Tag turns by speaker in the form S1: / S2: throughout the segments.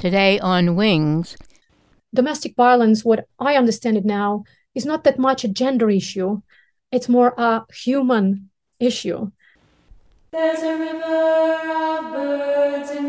S1: Today on Wings.
S2: Domestic violence, what I understand it now, is not that much a gender issue. It's more a human issue.
S3: There's a river of birds in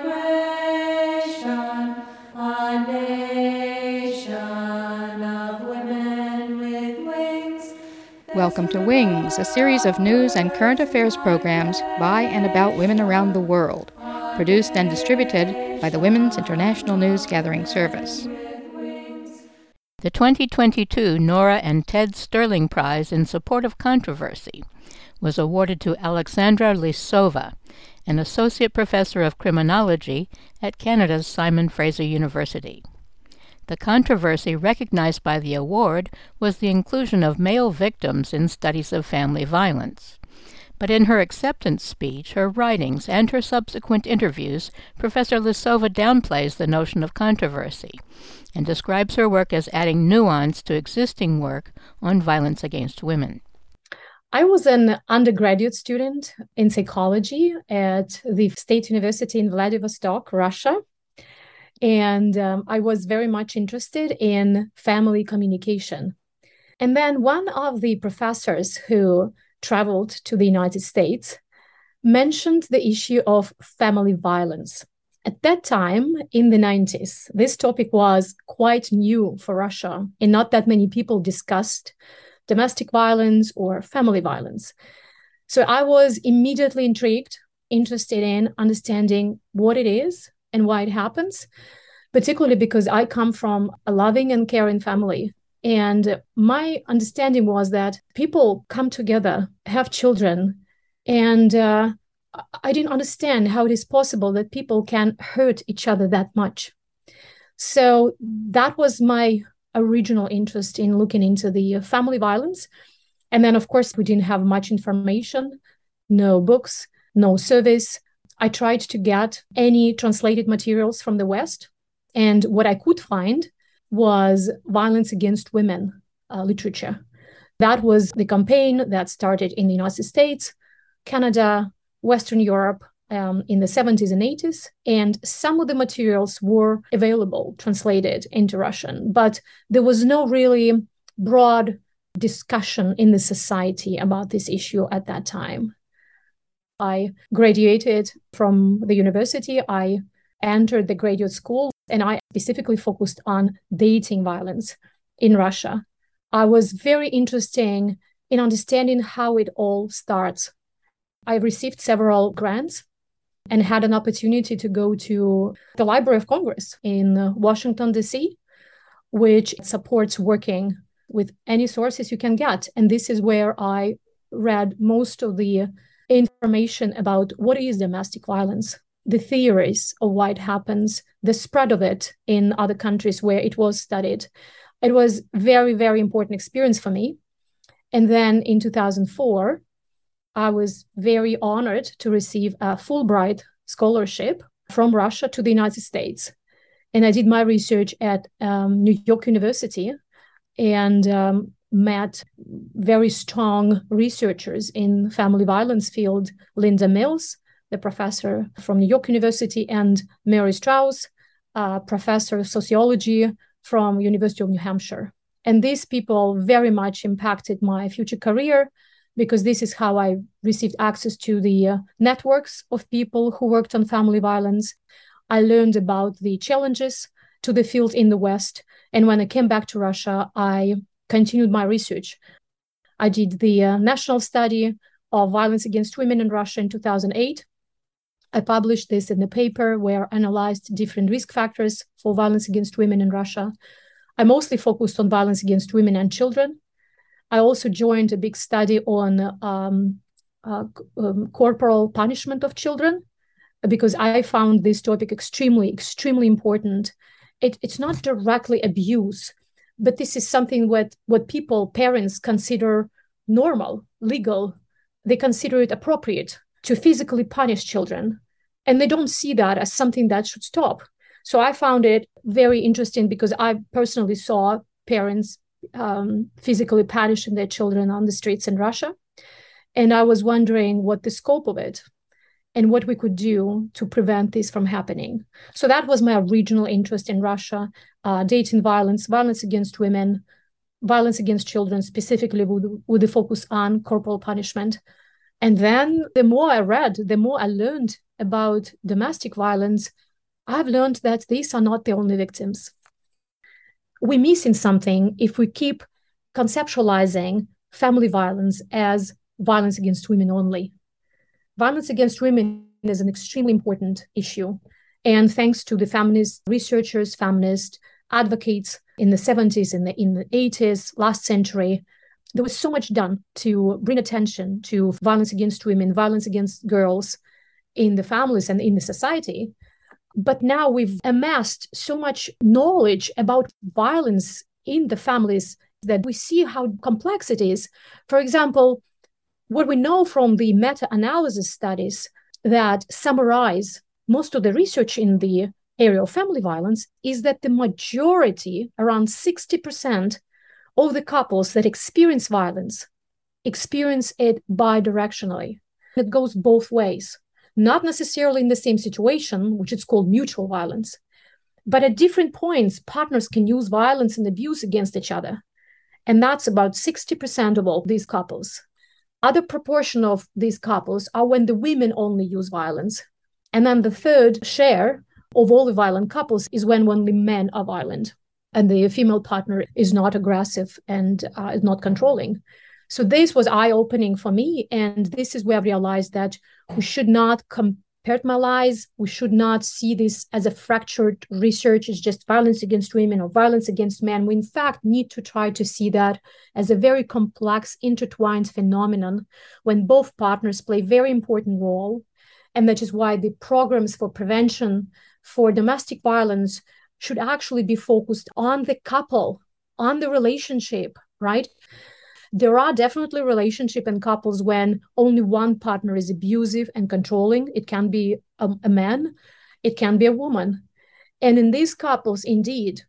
S3: migration, a nation of women with wings.
S4: Welcome to Wings, a series of news and current affairs programs by and about women around the world, produced and distributed by the Women's International News Gathering Service.
S1: The 2022 Nora and Ted Sterling Prize in Support of Controversy was awarded to Alexandra Lisova, an associate professor of criminology at Canada's Simon Fraser University. The controversy recognized by the award was the inclusion of male victims in studies of family violence. But in her acceptance speech, her writings, and her subsequent interviews, Professor Lisova downplays the notion of controversy and describes her work as adding nuance to existing work on violence against women.
S2: I was an undergraduate student in psychology at the State University in Vladivostok, Russia. And I was very much interested in family communication. And then one of the professors who traveled to the United States mentioned the issue of family violence. At that time, in the 90s, this topic was quite new for Russia, and not that many people discussed domestic violence or family violence. So I was immediately interested in understanding what it is and why it happens, particularly because I come from a loving and caring family. And my understanding was that people come together, have children, and I didn't understand how it is possible that people can hurt each other that much. So that was my original interest in looking into the family violence. And then, of course, we didn't have much information, no books, no surveys. I tried to get any translated materials from the West. And what I could find was violence against women literature. That was the campaign that started in the United States, Canada, Western Europe in the 70s and 80s. And some of the materials were available, translated into Russian. But there was no really broad discussion in the society about this issue at that time. I graduated from the university. I entered the graduate school, and I specifically focused on dating violence in Russia. I was very interested in understanding how it all starts. I received several grants and had an opportunity to go to the Library of Congress in Washington, D.C., which supports working with any sources you can get. And this is where I read most of the information about what is domestic violence, the theories of why it happens, the spread of it in other countries where it was studied. It was very, very important experience for me. And then in 2004, I was very honored to receive a Fulbright scholarship from Russia to the United States. And I did my research at New York University and met very strong researchers in family violence field, Linda Mills, the professor from New York University, and Mary Strauss, professor of sociology from University of New Hampshire. And these people very much impacted my future career, because this is how I received access to the networks of people who worked on family violence. I learned about the challenges to the field in the West. And when I came back to Russia, I continued my research. I did the national study of violence against women in Russia in 2008. I published this in the paper where I analyzed different risk factors for violence against women in Russia. I mostly focused on violence against women and children. I also joined a big study on corporal punishment of children, because I found this topic extremely, extremely important. It's not directly abuse, but this is something what people, parents, consider normal, legal. They consider it appropriate to physically punish children, and they don't see that as something that should stop. So I found it very interesting because I personally saw parents physically punishing their children on the streets in Russia. And I was wondering what the scope of it. and what we could do to prevent this from happening. So that was my original interest in Russia, dating violence, violence against women, violence against children, specifically with the focus on corporal punishment. And then the more I read, the more I learned about domestic violence, I've learned that these are not the only victims. We're missing something if we keep conceptualizing family violence as violence against women only. Violence against women is an extremely important issue. And thanks to the feminist researchers, feminist advocates in the 70s, in the 80s, last century, there was so much done to bring attention to violence against women, violence against girls in the families and in the society. But now we've amassed so much knowledge about violence in the families that we see how complex it is. For example, what we know from the meta-analysis studies that summarize most of the research in the area of family violence is that the majority, around 60% of the couples that experience violence, experience it bidirectionally. It goes both ways, not necessarily in the same situation, which is called mutual violence, but at different points, partners can use violence and abuse against each other. And that's about 60% of all these couples. Other proportion of these couples are when the women only use violence. And then the third share of all the violent couples is when only men are violent and the female partner is not aggressive and is not controlling. So this was eye-opening for me. And this is where I realized that we should not compartmentalize. We should not see this as a fractured research. It's just violence against women or violence against men. We, in fact, need to try to see that as a very complex, intertwined phenomenon when both partners play a very important role. And that is why the programs for prevention for domestic violence should actually be focused on the couple, on the relationship, right? There are definitely relationships and couples when only one partner is abusive and controlling. It can be a man, it can be a woman. And in these couples, indeed,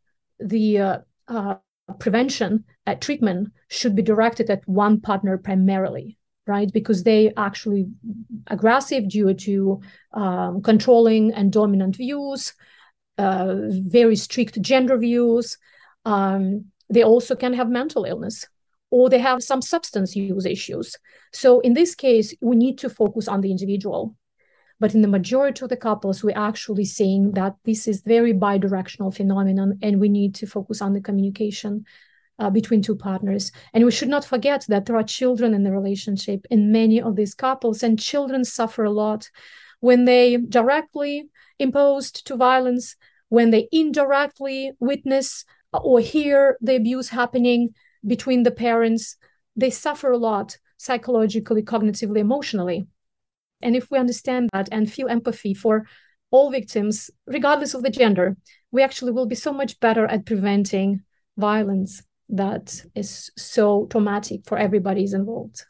S2: the prevention treatment should be directed at one partner primarily, right? Because they actually aggressive due to controlling and dominant views, very strict gender views. They also can have mental illness, or they have some substance use issues. So in this case, we need to focus on the individual. But in the majority of the couples, we're actually seeing that this is very bidirectional phenomenon, and we need to focus on the communication between two partners. And we should not forget that there are children in the relationship in many of these couples, and children suffer a lot when they directly imposed to violence, when they indirectly witness or hear the abuse happening between the parents. They suffer a lot psychologically, cognitively, emotionally. And if we understand that and feel empathy for all victims, regardless of the gender, we actually will be so much better at preventing violence that is so traumatic for everybody involved.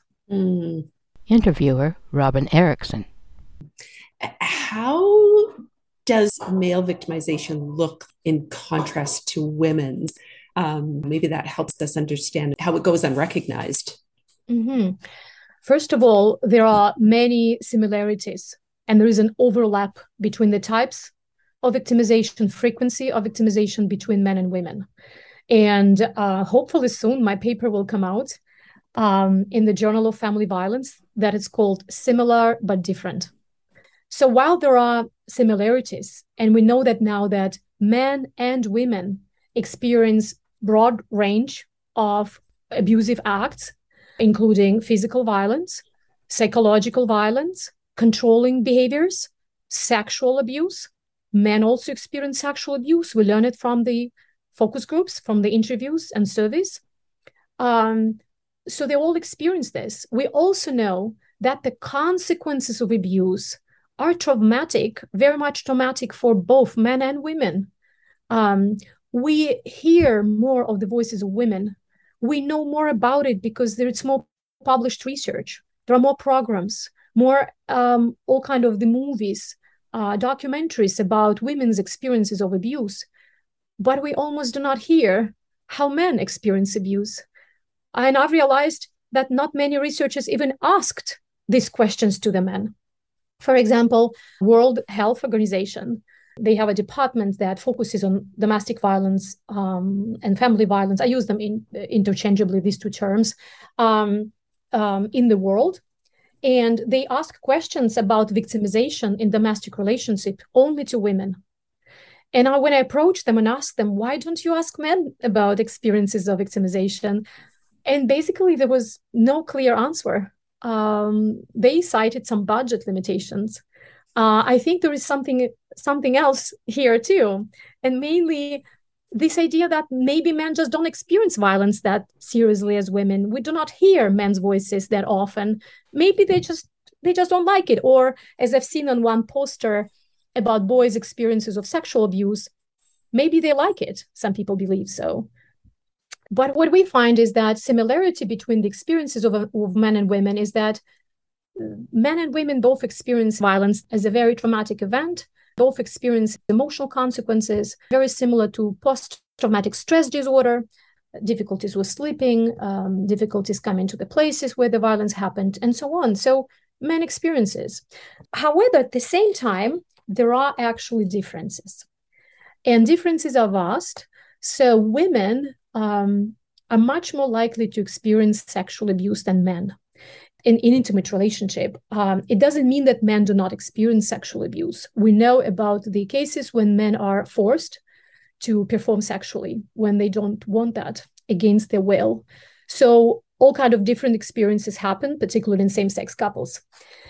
S1: Interviewer Robin Erickson.
S5: How does male victimization look in contrast to women's? Maybe that helps us understand how it goes unrecognized.
S2: Mm-hmm. First of all, there are many similarities, and there is an overlap between the types of victimization, frequency of victimization between men and women. And hopefully soon, my paper will come out in the Journal of Family Violence that is called Similar but Different. So while there are similarities, and we know that now that men and women experience broad range of abusive acts, including physical violence, psychological violence, controlling behaviors, sexual abuse. Men also experience sexual abuse. We learn it from the focus groups, from the interviews and surveys. So they all experience this. We also know that the consequences of abuse are traumatic, very much traumatic for both men and women. We hear more of the voices of women. We know more about it because there's more published research. There are more programs, more all kind of the movies, documentaries about women's experiences of abuse. But we almost do not hear how men experience abuse. And I've realized that not many researchers even asked these questions to the men. For example, World Health Organization, they have a department that focuses on domestic violence and family violence. I use them interchangeably, these two terms, in the world. And they ask questions about victimization in domestic relationship only to women. And when I approach them and ask them, why don't you ask men about experiences of victimization? And basically, there was no clear answer. They cited some budget limitations. I think there is something else here too, and mainly this idea that maybe men just don't experience violence that seriously as women. We do not hear men's voices that often. Maybe they just don't like it. Or as I've seen on one poster about boys' experiences of sexual abuse, maybe they like it. Some people believe so. But what we find is that similarity between the experiences of men and women is that men and women both experience violence as a very traumatic event, both experience emotional consequences, very similar to post-traumatic stress disorder, difficulties with sleeping, difficulties coming to the places where the violence happened, and so on. So men experiences. However, at the same time, there are actually differences. And differences are vast. So women are much more likely to experience sexual abuse than men in intimate relationship. It doesn't mean that men do not experience sexual abuse. We know about the cases when men are forced to perform sexually, when they don't want that against their will. So all kind of different experiences happen, particularly in same-sex couples.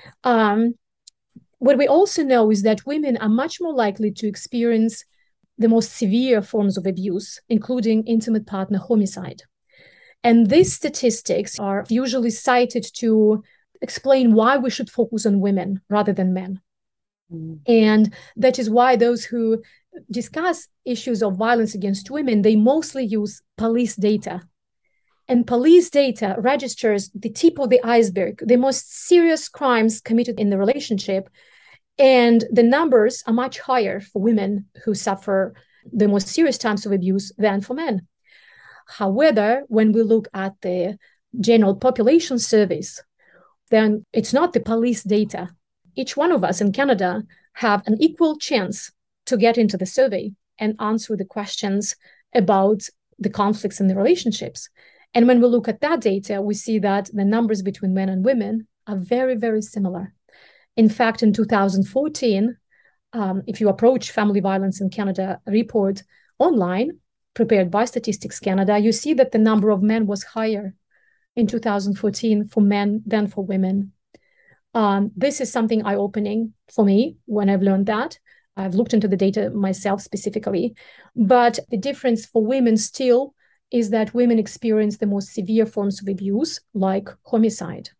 S2: What we also know is that women are much more likely to experience the most severe forms of abuse, including intimate partner homicide. And these statistics are usually cited to explain why we should focus on women rather than men. And that is why those who discuss issues of violence against women, they mostly use police data. And police data registers the tip of the iceberg, the most serious crimes committed in the relationship. And the numbers are much higher for women who suffer the most serious types of abuse than for men. However, when we look at the general population surveys, then it's not the police data. Each one of us in Canada have an equal chance to get into the survey and answer the questions about the conflicts in the relationships. And when we look at that data, we see that the numbers between men and women are very, very similar. In fact, in 2014, if you approach Family Violence in Canada report online, prepared by Statistics Canada, you see that the number of men was higher in 2014 for men than for women. This is something eye-opening for me when I've learned that. I've looked into the data myself specifically, but the difference for women still is that women experience the most severe forms of abuse, like homicide.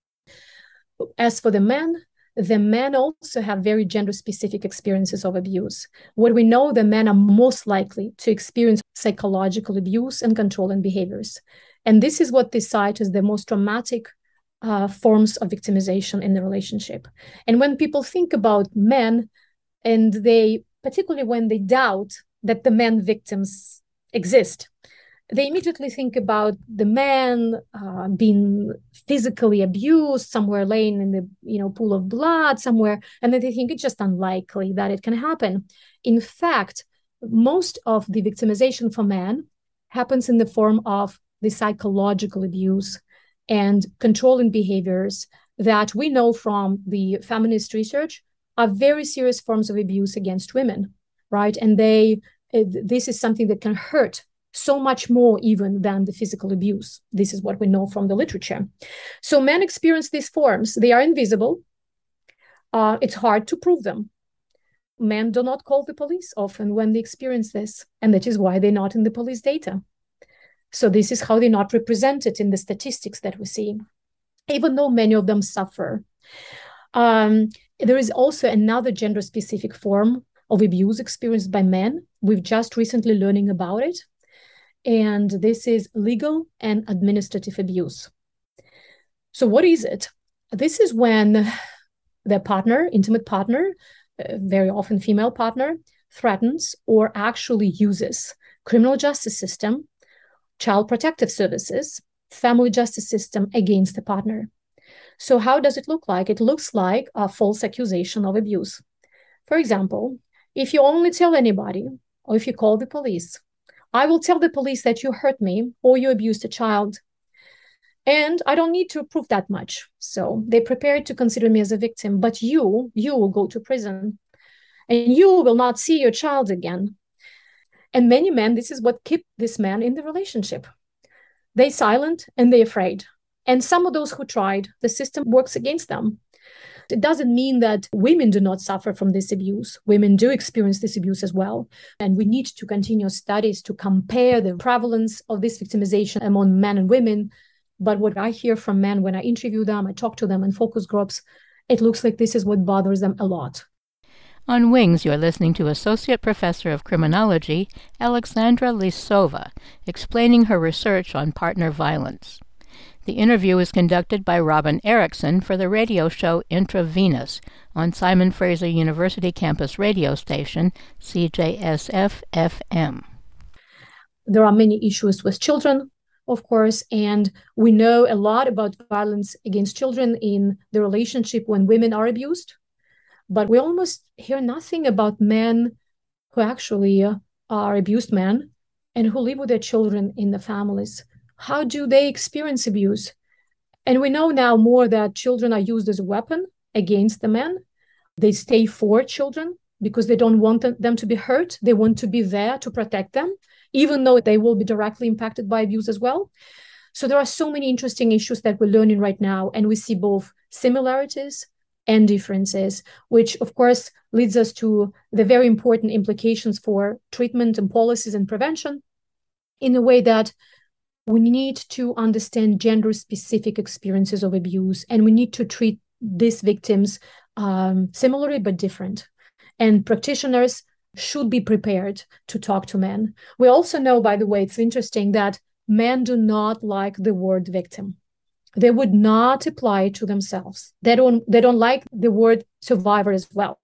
S2: As for the men also have very gender-specific experiences of abuse. What we know, the men are most likely to experience psychological abuse and controlling behaviors. And this is what they cite as the most traumatic forms of victimization in the relationship. And when people think about men, and they, particularly when they doubt that the men victims exist, they immediately think about the man being physically abused, somewhere laying in the pool of blood somewhere, and then they think it's just unlikely that it can happen. In fact, most of the victimization for men happens in the form of the psychological abuse and controlling behaviors that we know from the feminist research are very serious forms of abuse against women, right? And this is something that can hurt so much more even than the physical abuse. This is what we know from the literature. So men experience these forms. They are invisible. It's hard to prove them. Men do not call the police often when they experience this, and that is why they're not in the police data. So this is how they're not represented in the statistics that we see, even though many of them suffer. There is also another gender-specific form of abuse experienced by men. We've just recently learning about it. And this is legal and administrative abuse. So what is it? This is when the partner, intimate partner, very often female partner, threatens or actually uses criminal justice system, child protective services, family justice system against the partner. So how does it look like? It looks like a false accusation of abuse. For example, if you only tell anybody, or if you call the police, I will tell the police that you hurt me or you abused a child. And I don't need to prove that much. So they're prepared to consider me as a victim, but you will go to prison and you will not see your child again. And many men, this is what keep this man in the relationship. They silent and they afraid. And some of those who tried, the system works against them. It doesn't mean that women do not suffer from this abuse. Women do experience this abuse as well. And we need to continue studies to compare the prevalence of this victimization among men and women. But what I hear from men when I interview them, I talk to them in focus groups, it looks like this is what bothers them a lot.
S1: On Wings, you're listening to Associate Professor of Criminology, Alexandra Lisova, explaining her research on partner violence. The interview is conducted by Robin Erickson for the radio show Intravenous on Simon Fraser University campus radio station, CJSF-FM. There
S2: are many issues with children, of course, and we know a lot about violence against children in the relationship when women are abused, but we almost hear nothing about men who actually are abused men and who live with their children in the families. How do they experience abuse? And we know now more that children are used as a weapon against the men. They stay for children because they don't want them to be hurt. They want to be there to protect them, even though they will be directly impacted by abuse as well. So there are so many interesting issues that we're learning right now, and we see both similarities and differences, which of course leads us to the very important implications for treatment and policies and prevention in a way that we need to understand gender-specific experiences of abuse, and we need to treat these victims similarly but different. And practitioners should be prepared to talk to men. We also know, by the way, it's interesting that men do not like the word victim. They would not apply it to themselves. They don't like the word survivor as well.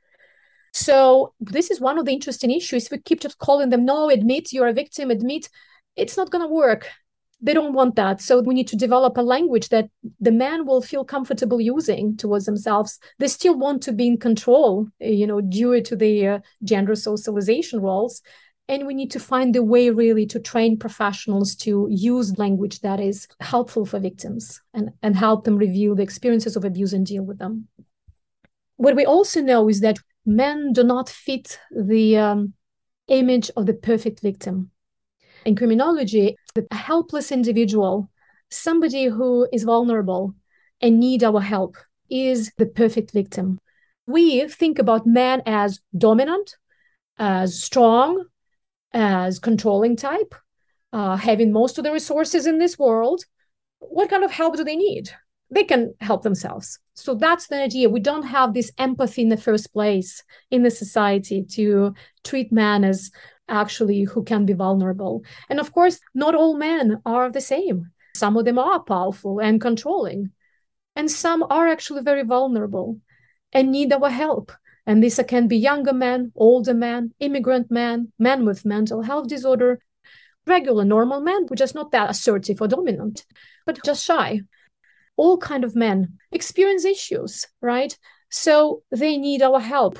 S2: So this is one of the interesting issues. We keep just calling them, no, admit you're a victim, admit. It's not going to work. They don't want that. So we need to develop a language that the man will feel comfortable using towards themselves. They still want to be in control, due to the gender socialization roles. And we need to find a way really to train professionals to use language that is helpful for victims and help them review the experiences of abuse and deal with them. What we also know is that men do not fit the image of the perfect victim. In criminology, a helpless individual, somebody who is vulnerable and need our help, is the perfect victim. We think about men as dominant, as strong, as controlling type, having most of the resources in this world. What kind of help do they need? They can help themselves. So that's the idea. We don't have this empathy in the first place in the society to treat men as actually who can be vulnerable. And of course, not all men are the same. Some of them are powerful and controlling, and some are actually very vulnerable and need our help. And this can be younger men, older men, immigrant men, men with mental health disorder, regular normal men, who are just not that assertive or dominant, but just shy. All kind of men experience issues, right? So they need our help.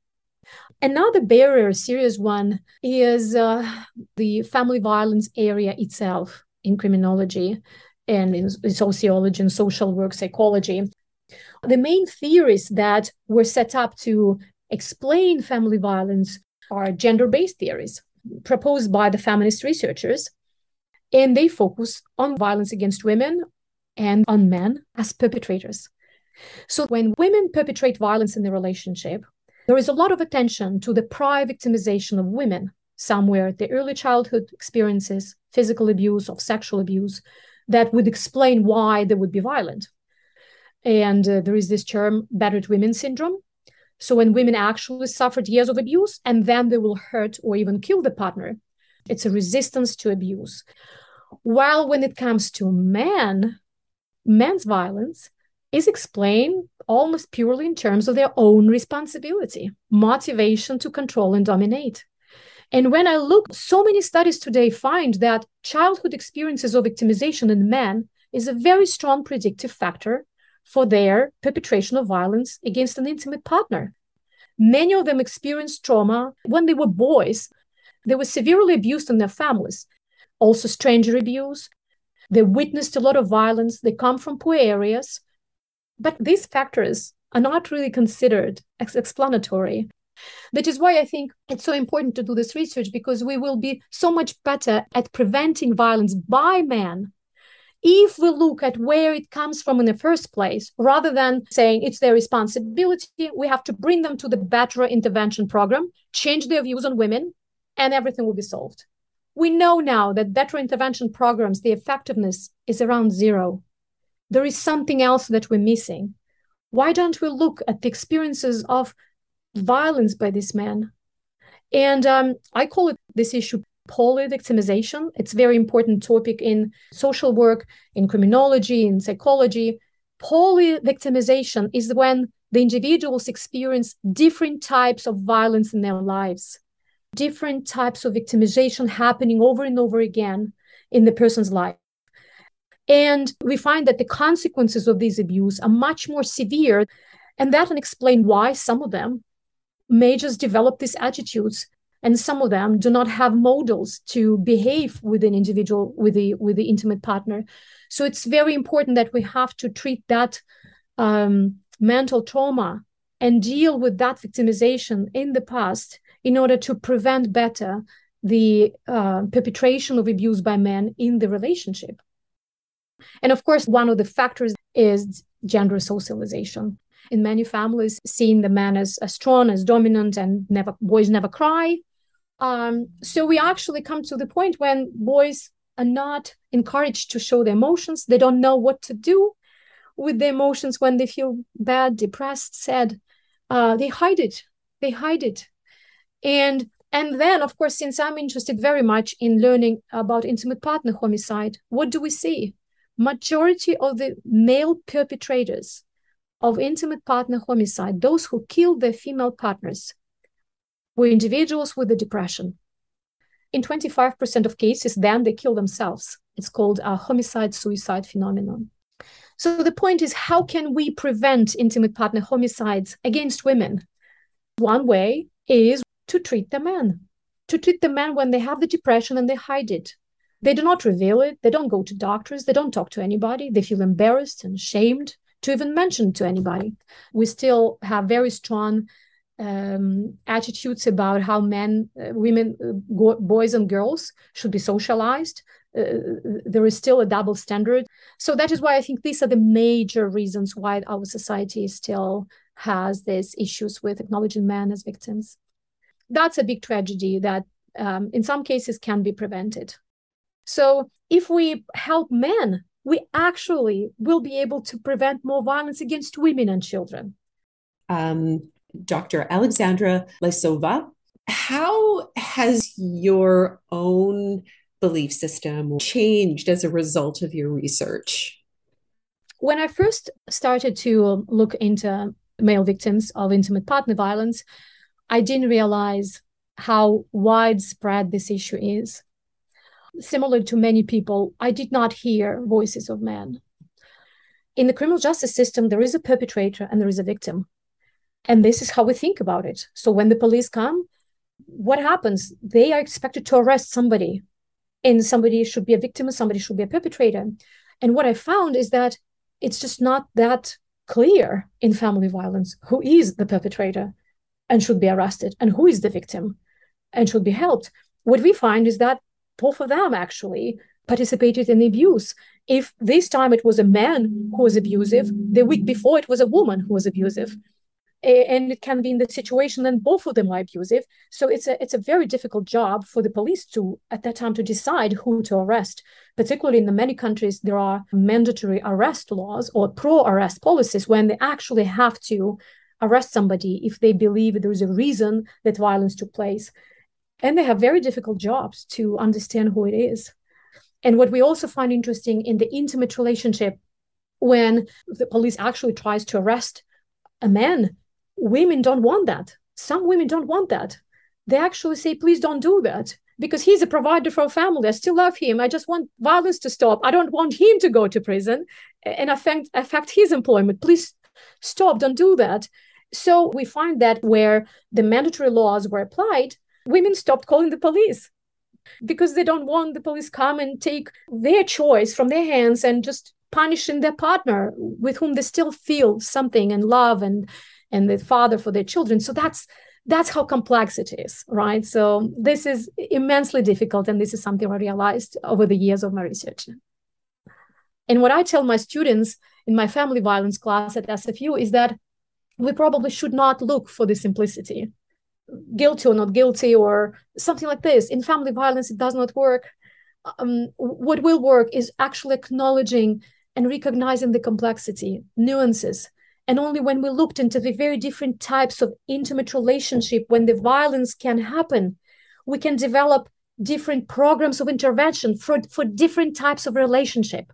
S2: Another barrier, a serious one, is the family violence area itself in criminology and in sociology and social work psychology. The main theories that were set up to explain family violence are gender-based theories proposed by the feminist researchers, and they focus on violence against women and on men as perpetrators. So when women perpetrate violence in the relationship, there is a lot of attention to the prior victimization of women, somewhere the early childhood experiences, physical abuse, of sexual abuse, that would explain why they would be violent. And there is this term, battered women syndrome. So when women actually suffered years of abuse and then they will hurt or even kill the partner, it's a resistance to abuse. While when it comes to men, men's violence is explained almost purely in terms of their own responsibility, motivation to control and dominate. And when I look, so many studies today find that childhood experiences of victimization in men is a very strong predictive factor for their perpetration of violence against an intimate partner. Many of them experienced trauma when they were boys. They were severely abused in their families, also stranger abuse. They witnessed a lot of violence. They come from poor areas. But these factors are not really considered as explanatory. That is why I think it's so important to do this research, because we will be so much better at preventing violence by men if we look at where it comes from in the first place, rather than saying it's their responsibility. We have to bring them to the better intervention program, change their views on women, and everything will be solved. We know now that better intervention programs, the effectiveness is around 0. There is something else that we're missing. Why don't we look at the experiences of violence by these men? And I call it this issue poly-victimization. It's a very important topic in social work, in criminology, in psychology. Poly-victimization is when the individuals experience different types of violence in their lives, different types of victimization happening over and over again in the person's life. And we find that the consequences of this abuse are much more severe, and that can explain why some of them may just develop these attitudes, and some of them do not have models to behave with an individual, with the intimate partner. So it's very important that we have to treat that mental trauma and deal with that victimization in the past in order to prevent better the perpetration of abuse by men in the relationship. And of course, one of the factors is gender socialization. In many families, seeing the man as strong, as dominant, and boys never cry. So we actually come to the point when boys are not encouraged to show their emotions. They don't know what to do with their emotions when they feel bad, depressed, sad. They hide it. And then, of course, since I'm interested very much in learning about intimate partner homicide, what do we see? Majority of the male perpetrators of intimate partner homicide, those who killed their female partners, were individuals with a depression. In 25% of cases, then they kill themselves. It's called a homicide-suicide phenomenon. So the point is, how can we prevent intimate partner homicides against women? One way is to treat the men when they have the depression and they hide it. They do not reveal it. They don't go to doctors. They don't talk to anybody. They feel embarrassed and ashamed to even mention to anybody. We still have very strong attitudes about how men, women, boys and girls should be socialized. There is still a double standard. So that is why I think these are the major reasons why our society still has these issues with acknowledging men as victims. That's a big tragedy that in some cases can be prevented. So if we help men, we actually will be able to prevent more violence against women and children.
S5: Dr. Alexandra Lysova, how has your own belief system changed as a result of your research?
S2: When I first started to look into male victims of intimate partner violence, I didn't realize how widespread this issue is. Similar to many people, I did not hear voices of men. In the criminal justice system, there is a perpetrator and there is a victim. And this is how we think about it. So when the police come, what happens? They are expected to arrest somebody. And somebody should be a victim and somebody should be a perpetrator. And what I found is that it's just not that clear in family violence who is the perpetrator and should be arrested and who is the victim and should be helped. What we find is that both of them actually participated in the abuse. If this time it was a man who was abusive, the week before it was a woman who was abusive. And it can be in the situation that both of them are abusive. So it's a very difficult job for the police to, at that time, to decide who to arrest. Particularly in the many countries, there are mandatory arrest laws or pro-arrest policies when they actually have to arrest somebody if they believe there is a reason that violence took place. And they have very difficult jobs to understand who it is. And what we also find interesting in the intimate relationship, when the police actually tries to arrest a man, women don't want that. Some women don't want that. They actually say, please don't do that because he's a provider for a family. I still love him. I just want violence to stop. I don't want him to go to prison. and affect his employment. Please stop, don't do that. So we find that where the mandatory laws were applied, women stopped calling the police because they don't want the police come and take their choice from their hands and just punishing their partner with whom they still feel something and love and the father for their children. So that's how complex it is, right? So this is immensely difficult, and this is something I realized over the years of my research. And what I tell my students in my family violence class at SFU is that we probably should not look for the simplicity, guilty or not guilty or something like this. In family violence, it does not work. What will work is actually acknowledging and recognizing the complexity, nuances. And only when we looked into the very different types of intimate relationship, when the violence can happen, we can develop different programs of intervention for different types of relationship.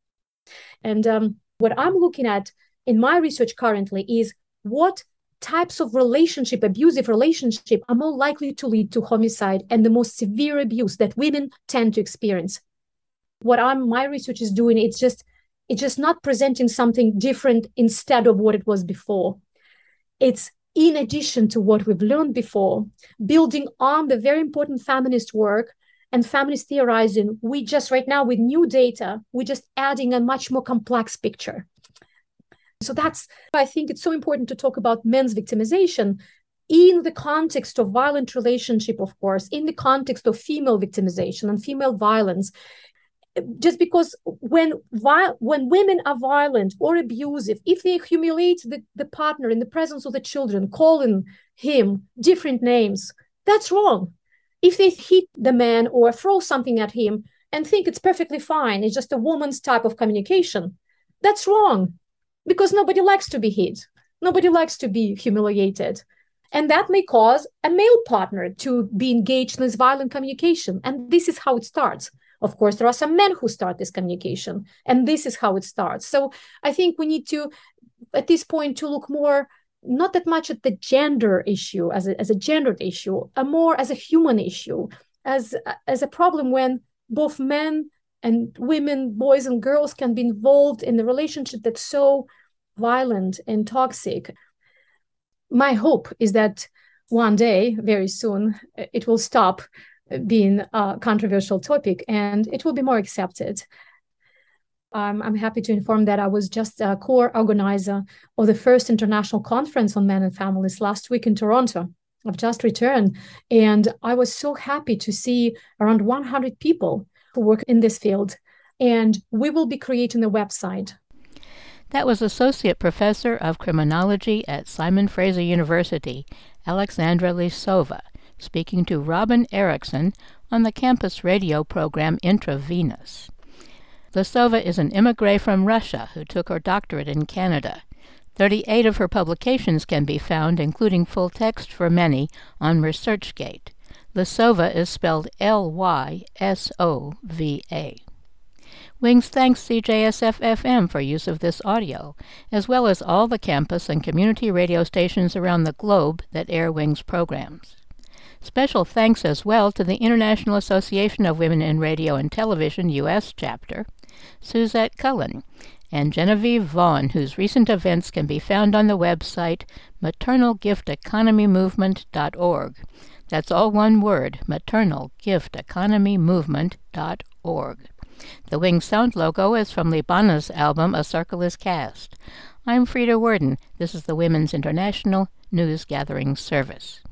S2: And what I'm looking at in my research currently is what types of relationship, abusive relationship, are more likely to lead to homicide and the most severe abuse that women tend to experience. What my research is doing, it's just not presenting something different instead of what it was before. It's in addition to what we've learned before, building on the very important feminist work and feminist theorizing. We just right now with new data, we're just adding a much more complex picture. So I think it's so important to talk about men's victimization in the context of violent relationship, of course, in the context of female victimization and female violence. Just because when women are violent or abusive, if they humiliate the partner in the presence of the children, calling him different names, that's wrong. If they hit the man or throw something at him and think it's perfectly fine, it's just a woman's type of communication, that's wrong. Because nobody likes to be hit. Nobody likes to be humiliated. And that may cause a male partner to be engaged in this violent communication. And this is how it starts. Of course, there are some men who start this communication, and this is how it starts. So I think we need to, at this point, to look more, not that much at the gender issue as a gendered issue, more as a human issue, as a problem when both men and women, boys and girls can be involved in a relationship that's so violent and toxic. My hope is that one day, very soon, it will stop being a controversial topic and it will be more accepted. I'm happy to inform that I was just a co-organizer of the first international conference on men and families last week in Toronto. I've just returned, and I was so happy to see around 100 people who work in this field, and we will be creating a website.
S1: That was Associate Professor of Criminology at Simon Fraser University, Alexandra Lisova, speaking to Robin Erickson on the campus radio program Intravenous. Lisova is an immigrant from Russia who took her doctorate in Canada. 38 of her publications can be found, including full text for many, on ResearchGate. Lisova is spelled Lysova. Wings thanks CJSF-FM for use of this audio, as well as all the campus and community radio stations around the globe that air Wings programs. Special thanks as well to the International Association of Women in Radio and Television U.S. chapter, Suzette Cullen, and Genevieve Vaughn, whose recent events can be found on the website maternalgifteconomymovement.org. That's all one word, maternalgifteconomymovement.org. The Wings sound logo is from Libana's album A Circle is Cast. I'm Frida Worden. This is the Women's International News Gathering Service.